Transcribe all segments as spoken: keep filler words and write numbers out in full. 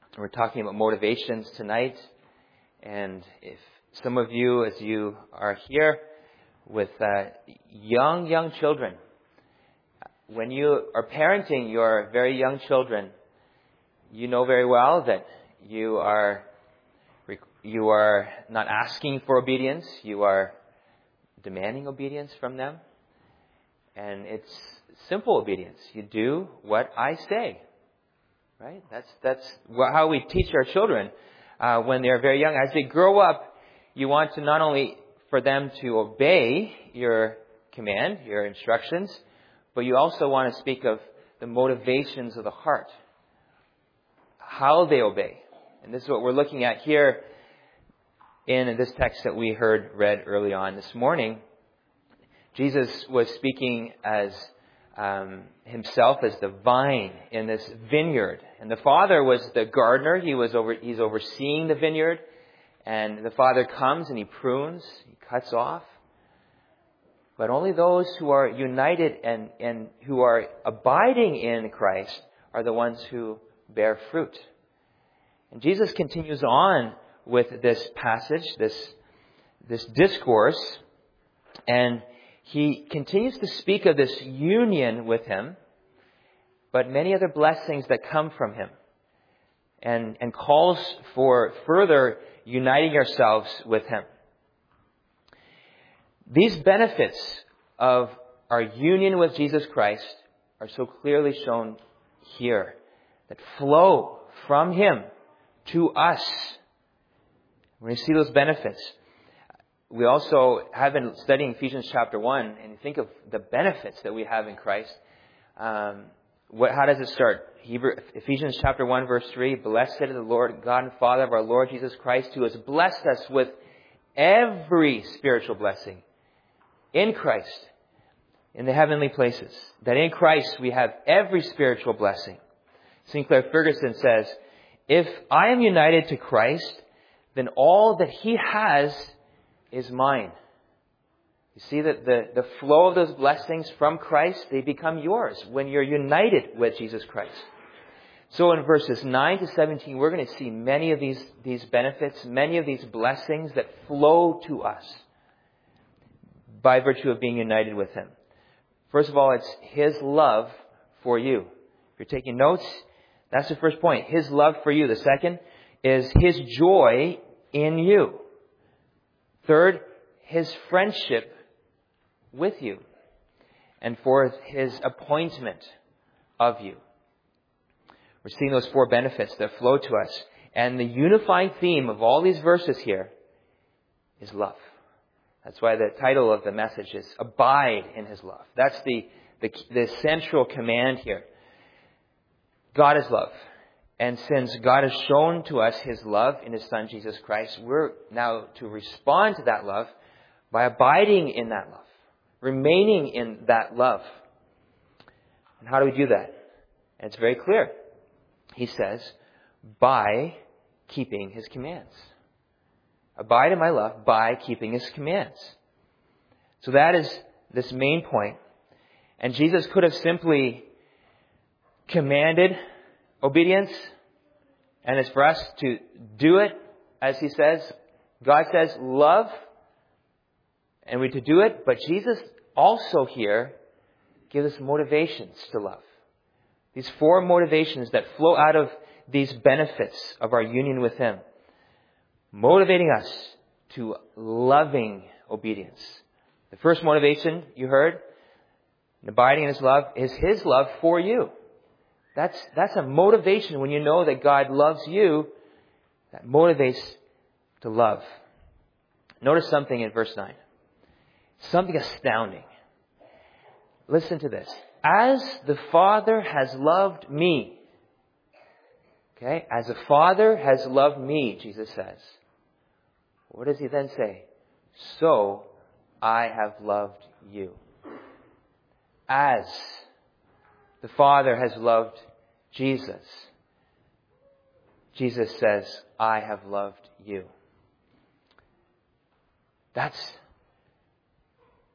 We're talking about motivations tonight. And if some of you, as you are here with uh, young, young children, when you are parenting your very young children, you know very well that you are you are not asking for obedience, you are demanding obedience from them. And it's simple obedience. You do what I say. Right? That's that's how we teach our children uh, when they're very young. As they grow up, you want to not only for them to obey your command, your instructions, but you also want to speak of the motivations of the heart, how they obey. And this is what we're looking at here in this text that we heard read early on this morning. Jesus was speaking as um, himself as the vine in this vineyard. And the Father was the gardener. He was over, he's overseeing the vineyard. And the Father comes and he prunes, he cuts off. But only those who are united and, and who are abiding in Christ are the ones who bear fruit. And Jesus continues on with this passage, this, this discourse, and he continues to speak of this union with him, but many other blessings that come from him, and, and calls for further uniting ourselves with him. These benefits of our union with Jesus Christ are so clearly shown here, that flow from him to us. We're going to see those benefits. We also have been studying Ephesians chapter one, and think of the benefits that we have in Christ. Um, what, how does it start? Hebrew, Ephesians chapter one, verse three, Blessed is the Lord God and Father of our Lord Jesus Christ, who has blessed us with every spiritual blessing in Christ, in the heavenly places. That in Christ we have every spiritual blessing. Sinclair Ferguson says, if I am united to Christ, then all that he has is mine. You see that the, the flow of those blessings from Christ, they become yours when you're united with Jesus Christ. So in verses nine to seventeen, we're going to see many of these, these benefits, many of these blessings that flow to us by virtue of being united with him. First of all, it's his love for you. If you're taking notes, that's the first point. His love for you. The second is his joy in you. Third, his friendship with you. And fourth, his appointment of you. We're seeing those four benefits that flow to us. And the unifying theme of all these verses here is love. That's why the title of the message is Abide in his love. That's the, the, the central command here. God is love. And since God has shown to us his love in his Son, Jesus Christ, we're now to respond to that love by abiding in that love, remaining in that love. And how do we do that? And it's very clear. He says, by keeping his commands. Abide in my love by keeping his commands. So that is this main point. And Jesus could have simply commanded obedience, and it's for us to do it, as he says. God says, love, and we're to do it. But Jesus also here gives us motivations to love. These four motivations that flow out of these benefits of our union with him, motivating us to loving obedience. The first motivation you heard, abiding in his love, is his love for you. That's, that's a motivation when you know that God loves you. That motivates to love. Notice something in verse nine. Something astounding. Listen to this. As the Father has loved me. Okay? As the Father has loved me, Jesus says. What does he then say? So I have loved you. As the Father has loved Jesus, Jesus says, I have loved you. That's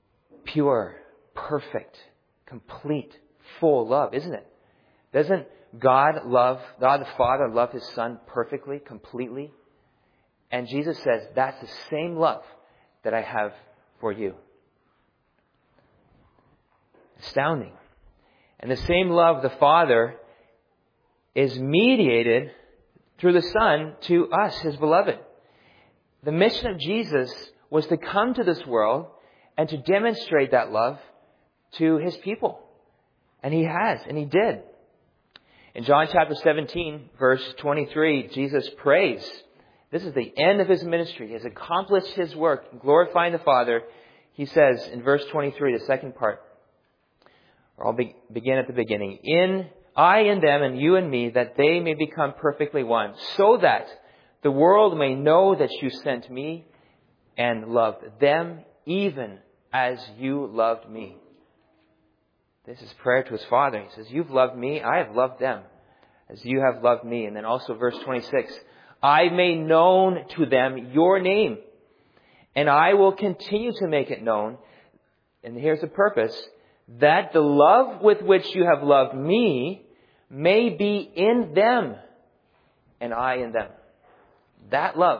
pure, perfect, complete, full love, isn't it? Doesn't God love, God the Father loved His Son perfectly, completely. And Jesus says, that's the same love that I have for you. Astounding. And the same love the Father is mediated through the Son to us, His beloved. The mission of Jesus was to come to this world and to demonstrate that love to His people. And He has, and He did. In John chapter seventeen, verse twenty-three, Jesus prays. This is the end of His ministry. He has accomplished His work, glorifying the Father. He says in verse twenty-three, the second part, or I'll be, begin at the beginning. In I in them and you and me, that they may become perfectly one, so that the world may know that you sent me and loved them even as you loved me. This is prayer to His Father. He says, you've loved me, I have loved them as you have loved me. And then also verse twenty-six, I made known to them your name, and I will continue to make it known. And here's the purpose, that the love with which you have loved me may be in them, and I in them. That love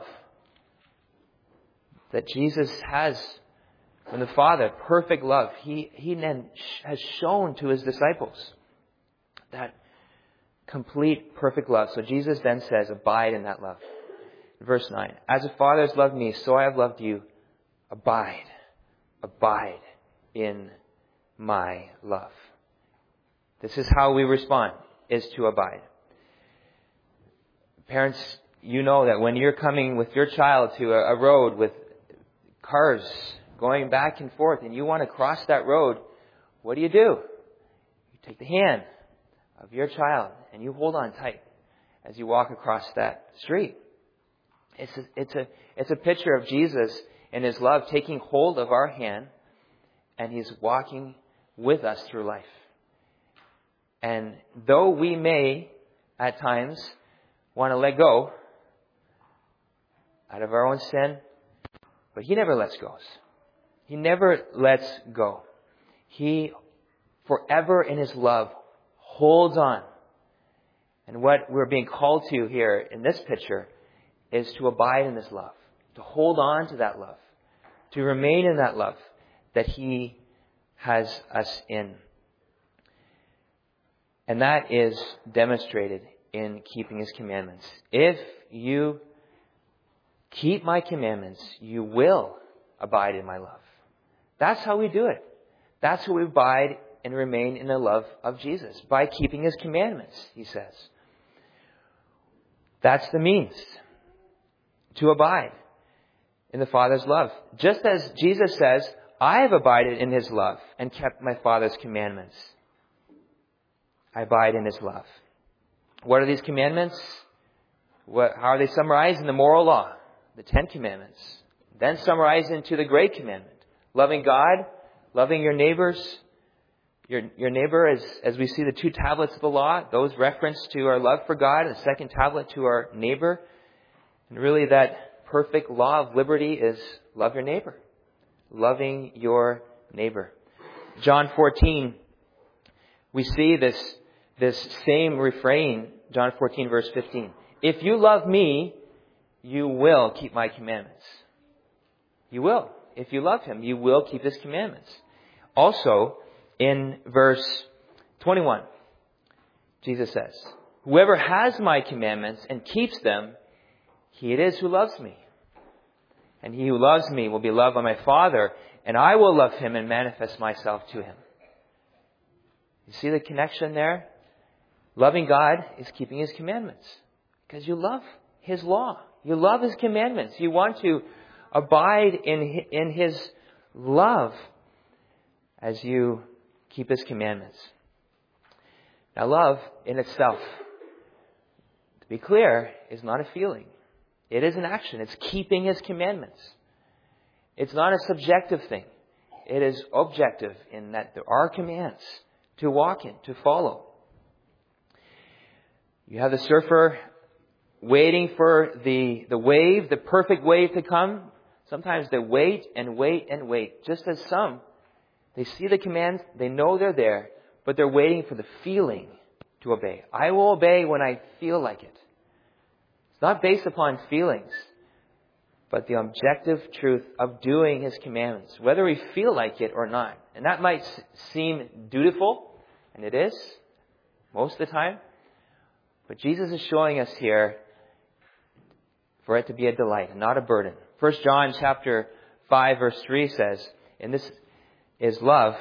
that Jesus has from the Father, perfect love, He, he then has shown to His disciples. That complete, perfect love. So Jesus then says, abide in that love. Verse nine, as the Father has loved me, so I have loved you. Abide, abide in my love. This is how we respond, is to abide. Parents, you know that when you're coming with your child to a, a road with cars going back and forth and you want to cross that road, what do you do? You take the hand of your child and you hold on tight as you walk across that street. It's a, it's a, it's a picture of Jesus and His love taking hold of our hand, and He's walking with us through life. And though we may at times want to let go out of our own sin, but He never lets go. He never lets go. He, forever in His love, holds on. And what we're being called to here in this picture is to abide in this love, to hold on to that love, to remain in that love that He has us in. And that is demonstrated in keeping His commandments. If you keep my commandments, you will abide in my love. That's how we do it. That's how we abide and remain in the love of Jesus, by keeping His commandments, He says. That's the means to abide in the Father's love. Just as Jesus says, I have abided in His love and kept my Father's commandments. I abide in His love. What are these commandments? What, how are they summarized in the moral law? The Ten Commandments. Then summarized into the Great Commandment. Loving God, loving your neighbors. Your, your neighbor, as, as we see the two tablets of the law, those reference to our love for God, and the second tablet to our neighbor. And really that perfect law of liberty is love your neighbor. Loving your neighbor. John fourteen, we see this, this same refrain, John fourteen verse fifteen. If you love me, you will keep my commandments. You will. If you love Him, you will keep His commandments. Also, in verse twenty-one, Jesus says, whoever has my commandments and keeps them, he it is who loves me. And he who loves me will be loved by my Father, and I will love him and manifest myself to him. You see the connection there? Loving God is keeping His commandments. Because you love His law. You love His commandments. You want to abide in, in His love as you keep His commandments. Now, love in itself, to be clear, is not a feeling. It is an action. It's keeping His commandments. It's not a subjective thing. It is objective in that there are commands to walk in, to follow. You have the surfer waiting for the, the wave, the perfect wave to come. Sometimes they wait and wait and wait. Just as some, they see the commands, they know they're there, but they're waiting for the feeling to obey. I will obey when I feel like it. It's not based upon feelings, but the objective truth of doing His commandments, whether we feel like it or not. And that might seem dutiful, and it is, most of the time. But Jesus is showing us here for it to be a delight and not a burden. First John chapter five verse three says, and this is love.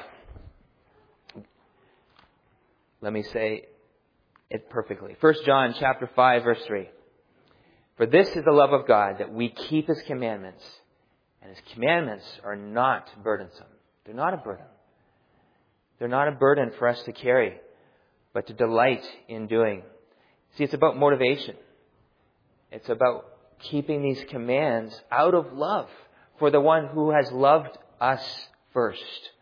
Let me say it perfectly. First John chapter five verse three. For this is the love of God, that we keep His commandments. And His commandments are not burdensome. They're not a burden. They're not a burden for us to carry, but to delight in doing. See, it's about motivation. It's about keeping these commands out of love for the one who has loved us first.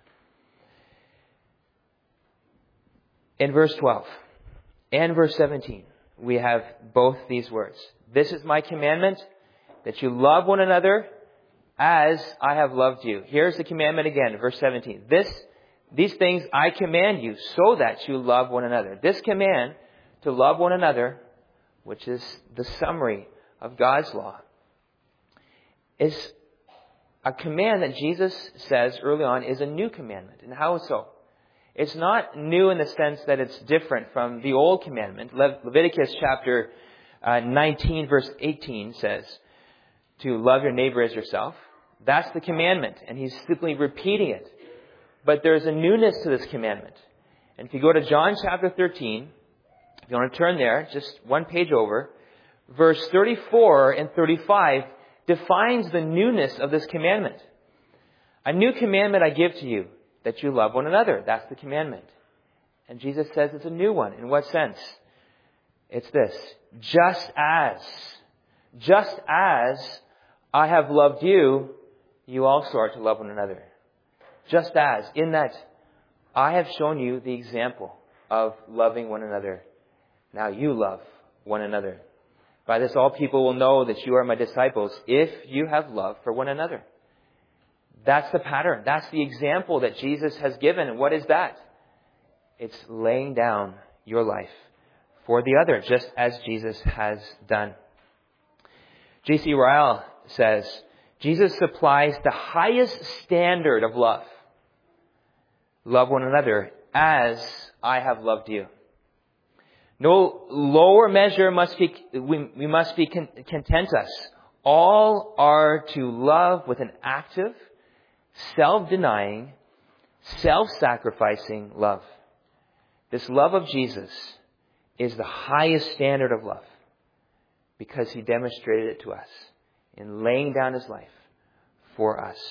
In verse twelve and verse seventeen, we have both these words. This is my commandment, that you love one another as I have loved you. Here's the commandment again, verse seventeen. This, these things I command you so that you love one another. This command to love one another, which is the summary of God's law, is a command that Jesus says early on is a new commandment. And how so? It's not new in the sense that it's different from the old commandment. Le- Leviticus chapter uh, nineteen verse eighteen says to love your neighbor as yourself. That's the commandment, and He's simply repeating it. But there's a newness to this commandment. And if you go to John chapter thirteen, if you want to turn there, just one page over, verse thirty-four and thirty-five defines the newness of this commandment. A new commandment I give to you, that you love one another. That's the commandment. And Jesus says it's a new one. In what sense? It's this. Just as, just as I have loved you, you also are to love one another. Just as, in that I have shown you the example of loving one another. Now you love one another. By this all people will know that you are my disciples if you have love for one another. That's the pattern. That's the example that Jesus has given. And what is that? It's laying down your life for the other, just as Jesus has done. J C Ryle says, Jesus supplies the highest standard of love. Love one another as I have loved you. No lower measure must be, we, we must be con, content us. All are to love with an active, self-denying, self-sacrificing love. This love of Jesus is the highest standard of love because He demonstrated it to us in laying down His life for us.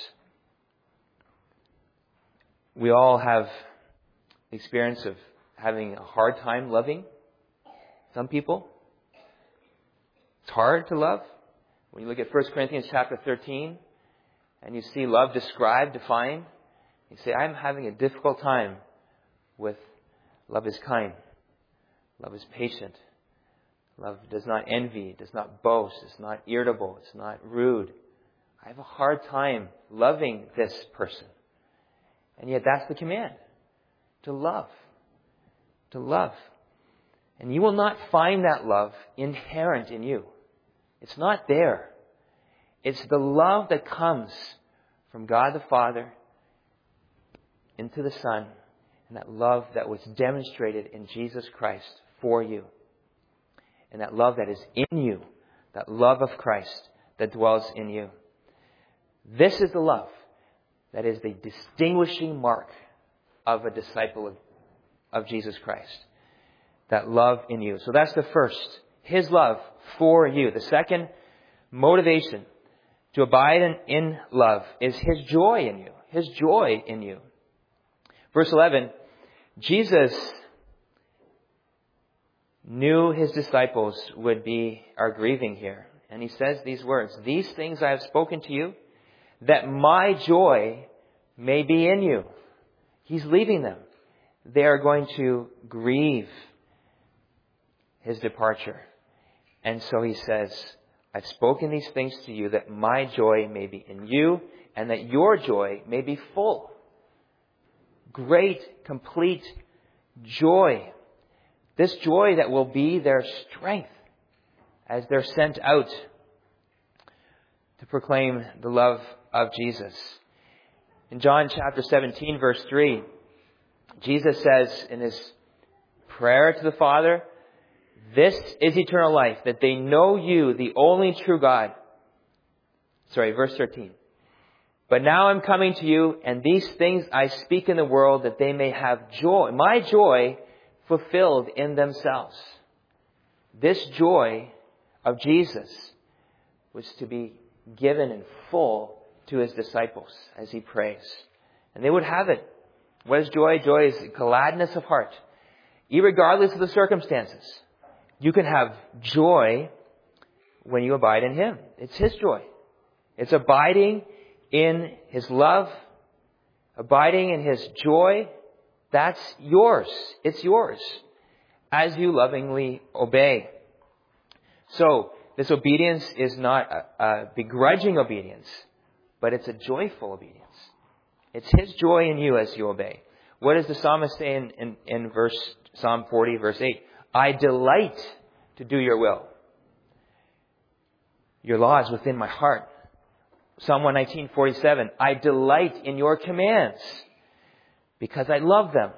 We all have the experience of having a hard time loving some people. It's hard to love. When you look at First Corinthians chapter thirteen and you see love described, defined, you say, I'm having a difficult time with love is kind. Love is patient. Love does not envy, does not boast, it's not irritable, it's not rude. I have a hard time loving this person. And yet that's the command. To love. To love. And you will not find that love inherent in you. It's not there. It's the love that comes from God the Father into the Son, and that love that was demonstrated in Jesus Christ for you. And that love that is in you, that love of Christ that dwells in you. This is the love that is the distinguishing mark of a disciple of, of Jesus Christ. That love in you. So that's the first. His love for you. The second motivation to abide in, in love is His joy in you. His joy in you. Verse eleven, Jesus knew His disciples would be are grieving here. And He says these words, these things I have spoken to you, that my joy may be in you. He's leaving them. They are going to grieve His departure. And so He says, I've spoken these things to you that my joy may be in you and that your joy may be full. Great, complete joy. This joy that will be their strength as they're sent out to proclaim the love of Jesus. In John chapter seventeen, verse three, Jesus says in his prayer to the Father, "This is eternal life, that they know you, the only true God." Sorry, verse thirteen. "But now I'm coming to you, and these things I speak in the world, that they may have joy, my joy, fulfilled in themselves." This joy of Jesus was to be given in full to his disciples as he prays. And they would have it. What is joy? Joy is gladness of heart. Irregardless of the circumstances, you can have joy when you abide in him. It's his joy. It's abiding in his love, abiding in his joy. That's yours. It's yours as you lovingly obey. So, this obedience is not a, a begrudging obedience, but it's a joyful obedience. It's his joy in you as you obey. What does the psalmist say in, in, in verse Psalm forty, verse eight? "I delight to do your will. Your law is within my heart." Psalm one nineteen, forty-seven, "I delight in your commands because I love them."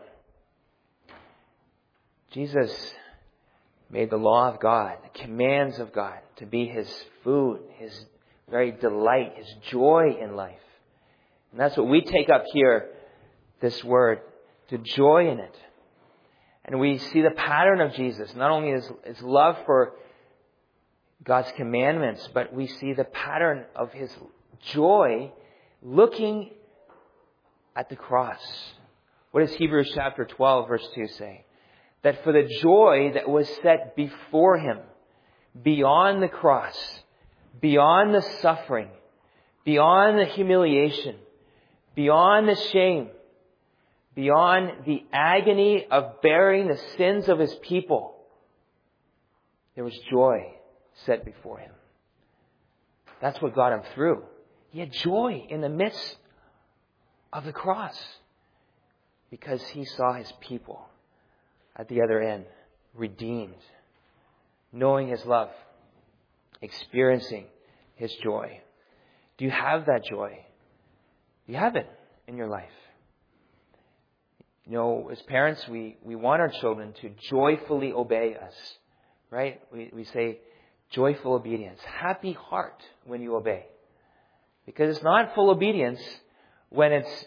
Jesus made the law of God, the commands of God, to be his food, his very delight, his joy in life. And that's what we take up here, this word, to joy in it. And we see the pattern of Jesus, not only his, his love for God's commandments, but we see the pattern of his joy looking at the cross. What does Hebrews chapter twelve, verse two say? That for the joy that was set before him, beyond the cross, beyond the suffering, beyond the humiliation, beyond the shame, beyond the agony of bearing the sins of his people, there was joy set before him. That's what got him through. He had joy in the midst of the cross because he saw his people at the other end, redeemed, knowing his love, experiencing his joy. Do you have that joy? Do you have it in your life? You know, as parents, we, we want our children to joyfully obey us, right? We, we say joyful obedience. Happy heart when you obey. Because it's not full obedience when it's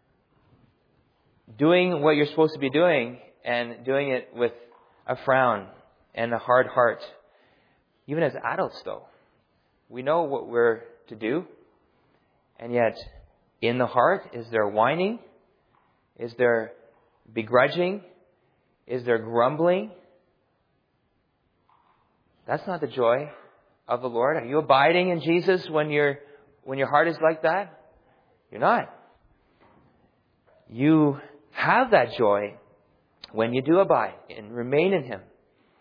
doing what you're supposed to be doing and doing it with a frown and a hard heart. Even as adults, though, we know what we're to do. And yet, in the heart, is there whining? Is there begrudging? Is there grumbling? That's not the joy of the Lord. Are you abiding in Jesus when you're when your heart is like that? You're not. You have that joy when you do abide and remain in him.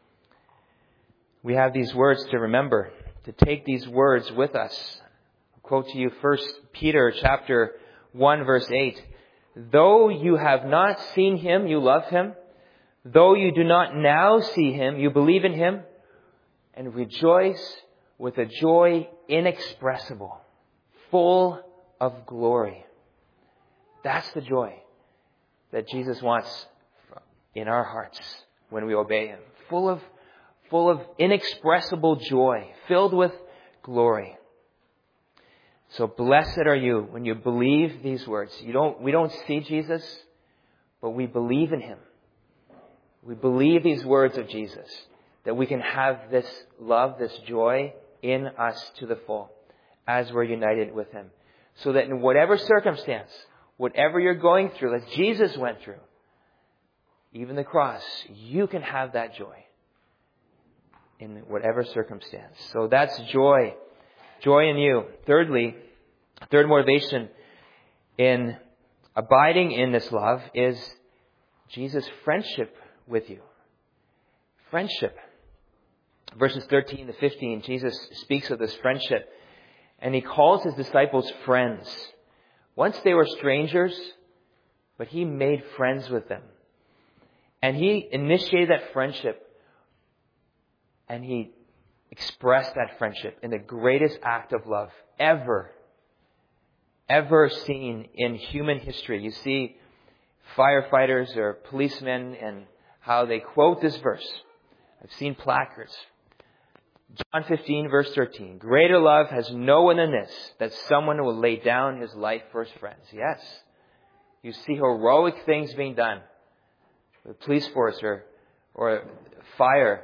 We have these words to remember, to take these words with us. I'll quote to you First Peter chapter one, verse eight. "Though you have not seen him, you love him. Though you do not now see him, you believe in him and rejoice with a joy inexpressible, full of glory." That's the joy that Jesus wants in our hearts when we obey him. Full of, full of inexpressible joy, filled with glory. So blessed are you when you believe these words. You don't, we don't see Jesus, but we believe in him. We believe these words of Jesus, that we can have this love, this joy in us to the full as we're united with him. So that in whatever circumstance, whatever you're going through, as Jesus went through, even the cross, you can have that joy in whatever circumstance. So that's joy. Joy in you. Thirdly, third motivation in abiding in this love is Jesus' friendship with you. Friendship. Verses thirteen to fifteen, Jesus speaks of this friendship, and he calls his disciples friends. Once they were strangers, but he made friends with them. And he initiated that friendship. And he expressed that friendship in the greatest act of love ever, ever seen in human history. You see firefighters or policemen and how they quote this verse. I've seen placards. John fifteen, verse thirteen. Greater love has no one than this, that someone will lay down his life for his friends. Yes. You see heroic things being done. The police force or, or fire.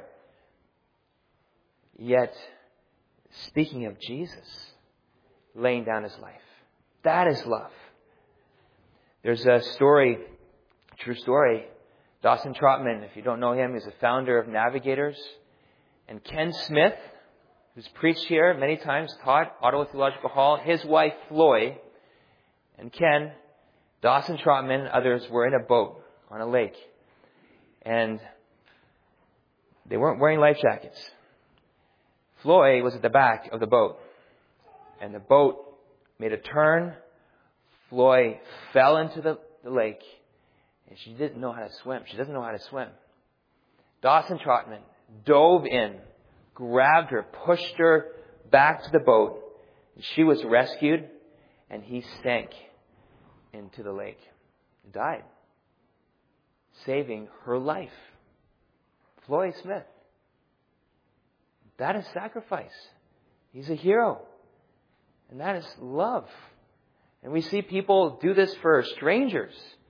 Yet, speaking of Jesus, laying down his life. That is love. There's a story, true story. Dawson Trotman, if you don't know him, is the founder of Navigators. And Ken Smith, who's preached here many times, taught Ottawa Theological Hall, his wife Floy, and Ken, Dawson Trotman, and others were in a boat on a lake. And they weren't wearing life jackets. Floy was at the back of the boat. And the boat made a turn. Floy fell into the, the lake. And she didn't know how to swim. She doesn't know how to swim. Dawson Trotman dove in, grabbed her, pushed her back to the boat. She was rescued, and he sank into the lake and died, saving her life. Floy Smith. That is sacrifice. He's a hero. And that is love. And we see people do this for strangers.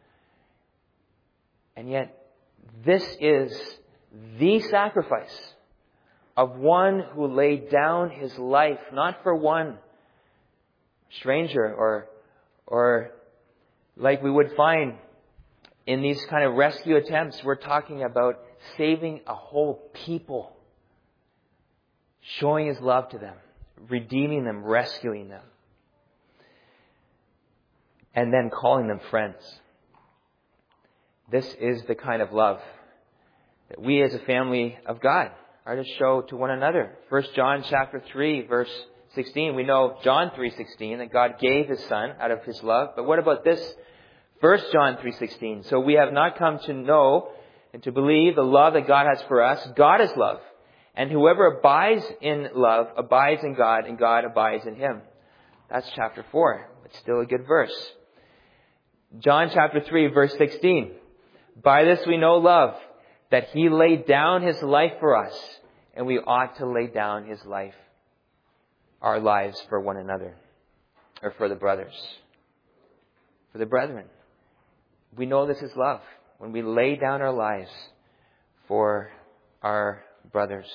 And yet, this is the sacrifice of one who laid down his life, not for one stranger or, or like we would find in these kind of rescue attempts. We're talking about saving a whole people, showing his love to them, redeeming them, rescuing them, and then calling them friends. This is the kind of love that we as a family of God are to show to one another. First John chapter three, verse sixteen. We know John three sixteen, that God gave his Son out of his love. But what about this? First John three sixteen. So we have not come to know and to believe the love that God has for us. God is love. And whoever abides in love abides in God, and God abides in him. That's chapter four. It's still a good verse. John chapter three, verse sixteen. By this we know love, that he laid down his life for us, and we ought to lay down his life, our lives for one another, or for the brothers, for the brethren. We know this is love, when we lay down our lives for our brothers.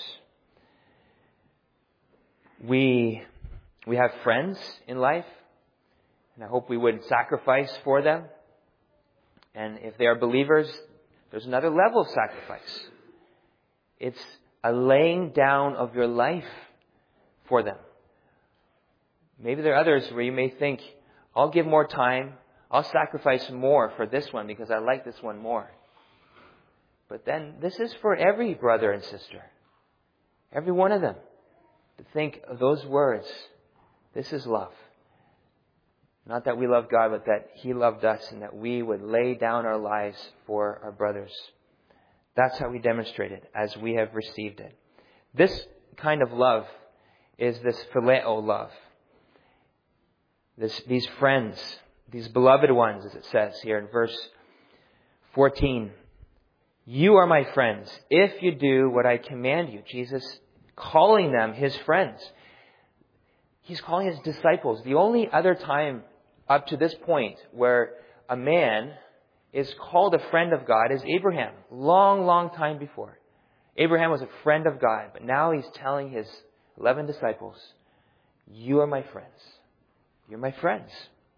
We, we have friends in life, and I hope we would sacrifice for them. And if they are believers, there's another level of sacrifice. It's a laying down of your life for them. Maybe there are others where you may think, I'll give more time, I'll sacrifice more for this one because I like this one more. But then this is for every brother and sister, every one of them, to think of those words. This is love. Not that we love God, but that he loved us and that we would lay down our lives for our brothers. That's how we demonstrate it, as we have received it. This kind of love is this phileo love. This, these friends, these beloved ones, as it says here in verse fourteen. You are my friends if you do what I command you. Jesus calling them his friends. He's calling his disciples. The only other time up to this point where a man is called a friend of God is Abraham. Long, long time before. Abraham was a friend of God, but now he's telling his eleven disciples, you are my friends. You're my friends.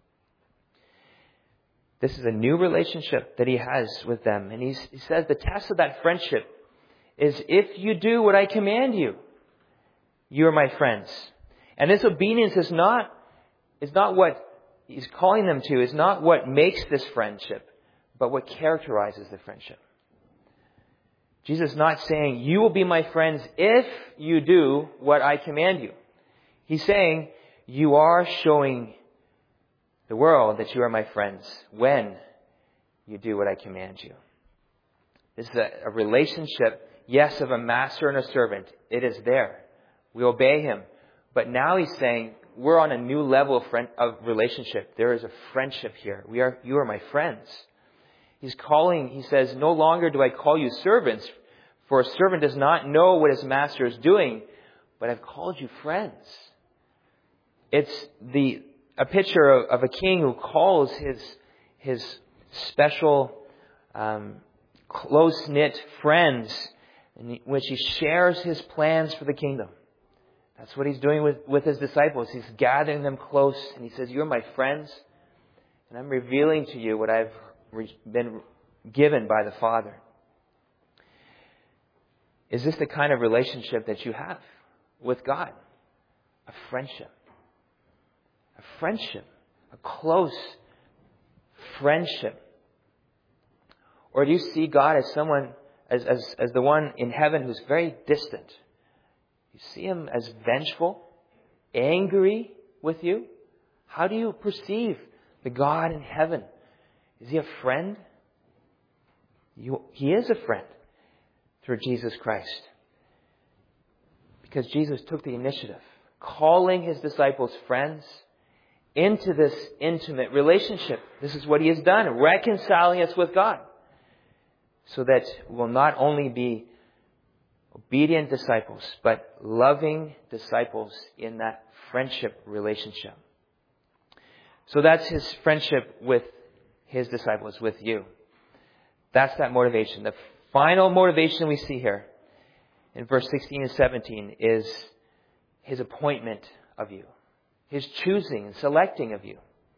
This is a new relationship that he has with them. And he's, he says the test of that friendship is if you do what I command you, you are my friends. And this obedience is not, is not what he's calling them to, is not what makes this friendship, but what characterizes the friendship. Jesus is not saying, you will be my friends if you do what I command you. He's saying, you are showing the world that you are my friends when you do what I command you. This is a, a relationship, yes, of a master and a servant. It is there. We obey him. But now he's saying, we're on a new level of, friend, of relationship. There is a friendship here. We are, you are my friends. He's calling, he says, no longer do I call you servants, for a servant does not know what his master is doing, but I've called you friends. It's the a picture of, of a king who calls his his special, um, close-knit friends, in which he shares his plans for the kingdom. That's what he's doing with, with his disciples. He's gathering them close, and he says, you're my friends, and I'm revealing to you what I've re- been given by the Father. Is this the kind of relationship that you have with God? A friendship. A friendship. A close friendship. Or do you see God as someone, as, as, as the one in heaven who's very distant? You see him as vengeful, angry with you? How do you perceive the God in heaven? Is he a friend? You, he is a friend through Jesus Christ. Because Jesus took the initiative, calling his disciples friends into this intimate relationship. This is what he has done, reconciling us with God. So that we'll not only be obedient disciples, but loving disciples in that friendship relationship. So that's his friendship with his disciples, with you. That's that motivation. The final motivation we see here in verse sixteen and seventeen is his appointment of you. His choosing and selecting of you.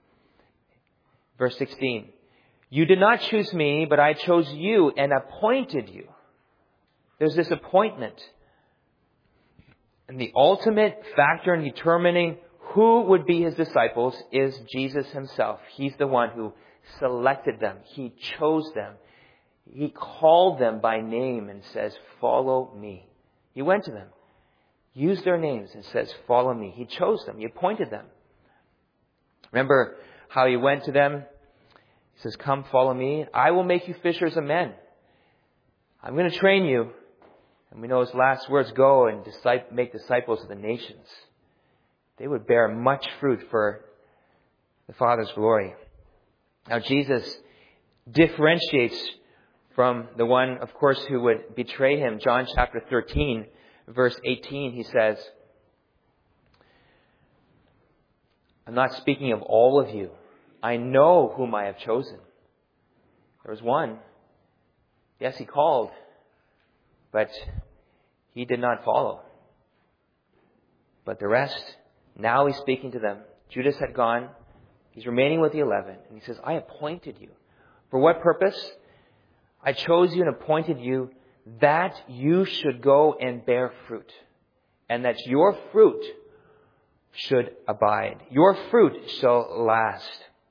Verse sixteen. You did not choose me, but I chose you and appointed you. There's this appointment. And the ultimate factor in determining who would be his disciples is Jesus himself. He's the one who selected them. He chose them. He called them by name and says, follow me. He went to them, used their names and says, follow me. He chose them. He appointed them. Remember how he went to them? He says, come follow me. I will make you fishers of men. I'm going to train you. And we know his last words, go and make disciples of the nations. They would bear much fruit for the Father's glory. Now Jesus differentiates from the one, of course, who would betray him. John chapter thirteen, verse eighteen, he says, I'm not speaking of all of you. I know whom I have chosen. There was one. Yes, he called, but he did not follow. But the rest, now he's speaking to them. Judas had gone. He's remaining with the eleven. And he says, I appointed you. For what purpose? I chose you and appointed you that you should go and bear fruit. And that your fruit should abide. Your fruit shall last.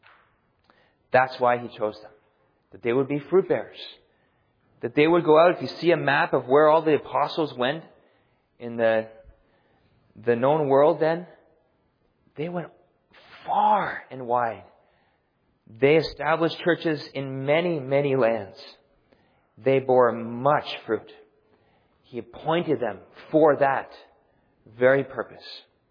That's why he chose them. That they would be fruit bearers. That they would go out. If you see a map of where all the apostles went in the, the known world then, they went far and wide. They established churches in many, many lands. They bore much fruit. He appointed them for that very purpose.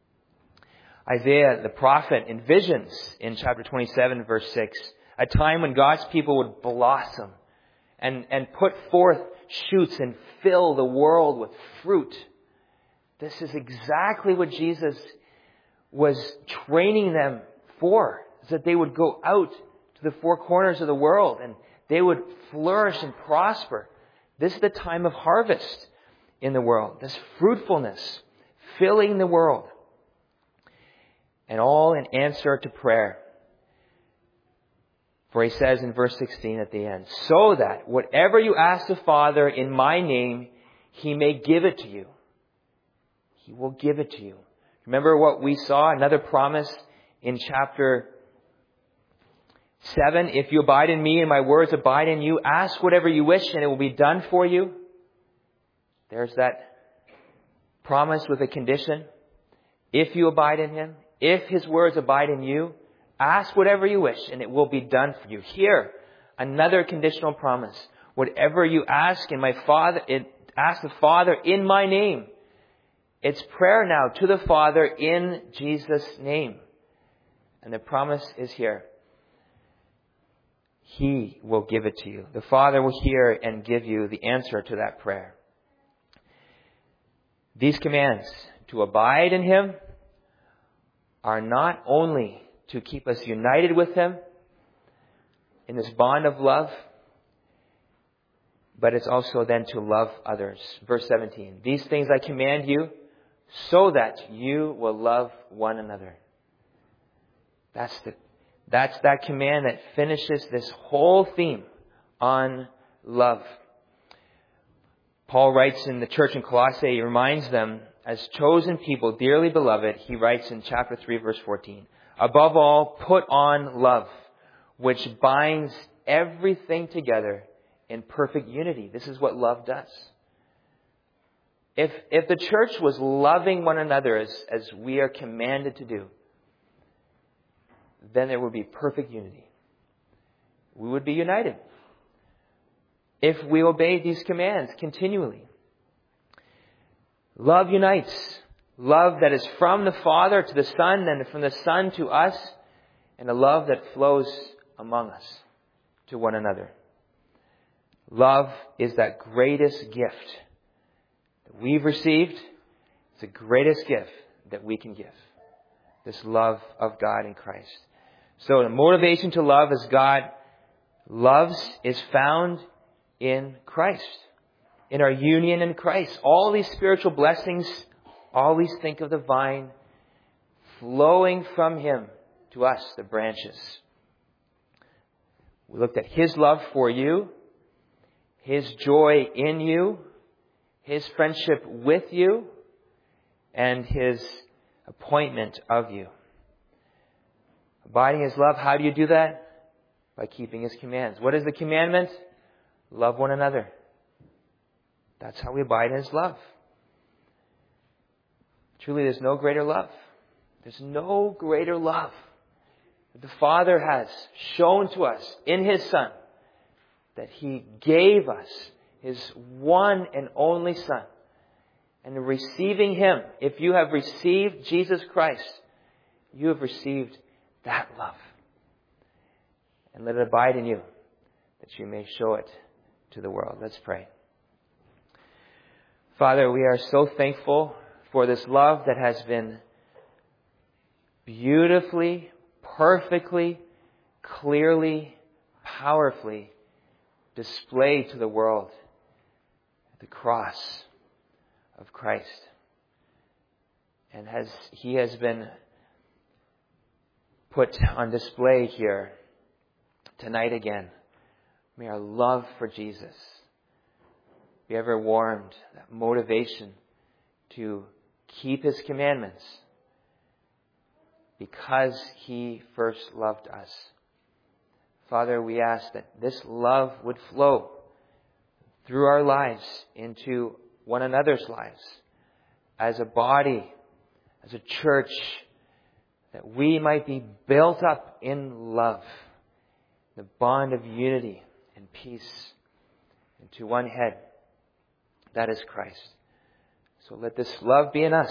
Isaiah, the prophet, envisions in chapter twenty-seven, verse six, a time when God's people would blossom and, and put forth shoots and fill the world with fruit. This is exactly what Jesus was training them for, is that they would go out to the four corners of the world and they would flourish and prosper. This is the time of harvest in the world. This fruitfulness filling the world. And all in answer to prayer. For he says in verse sixteen at the end, so that whatever you ask the Father in my name, he may give it to you. He will give it to you. Remember what we saw? Another promise in chapter seven. If you abide in me and my words abide in you, ask whatever you wish and it will be done for you. There's that promise with a condition. If you abide in him, if his words abide in you, ask whatever you wish and it will be done for you. Here, another conditional promise. Whatever you ask in my Father, it, ask the Father in my name. It's prayer now to the Father in Jesus' name. And the promise is here. He will give it to you. The Father will hear and give you the answer to that prayer. These commands to abide in Him are not only to keep us united with Him in this bond of love, but it's also then to love others. Verse seventeen, these things I command you so that you will love one another. That's the, that's that command that finishes this whole theme on love. Paul writes in the church in Colossae, he reminds them, as chosen people, dearly beloved, he writes in chapter three, verse fourteen, above all, put on love, which binds everything together in perfect unity. This is what love does. If, if the church was loving one another as, as we are commanded to do, then there would be perfect unity. We would be united if we obey these commands continually. Love unites. Love that is from the Father to the Son, and from the Son to us, and a love that flows among us to one another. Love is that greatest gift that we've received. It's the greatest gift that we can give. This love of God in Christ. So the motivation to love as God loves is found in Christ. In our union in Christ. All these spiritual blessings, always think of the vine flowing from Him to us, the branches. We looked at His love for you, His joy in you, His friendship with you, and His appointment of you. Abiding His love, how do you do that? By keeping His commands. What is the commandment? Love one another. That's how we abide in His love. Truly, there's no greater love. There's no greater love that the Father has shown to us in His Son, that He gave us His one and only Son. And in receiving Him, if you have received Jesus Christ, you have received that love. And let it abide in you, that you may show it to the world. Let's pray. Father, we are so thankful for this love that has been beautifully, perfectly, clearly, powerfully displayed to the world at the cross of Christ. And has He has been put on display here tonight again. May our love for Jesus be ever warmed, that motivation to keep His commandments because He first loved us. Father, we ask that this love would flow through our lives into one another's lives as a body, as a church, that we might be built up in love, the bond of unity and peace, into one head. That is Christ. So let this love be in us.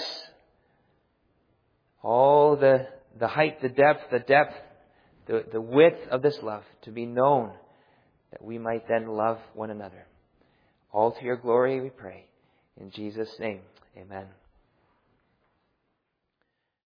All the, the height, the depth, the depth, the, the width of this love to be known, that we might then love one another. All to your glory we pray. In Jesus' name, amen.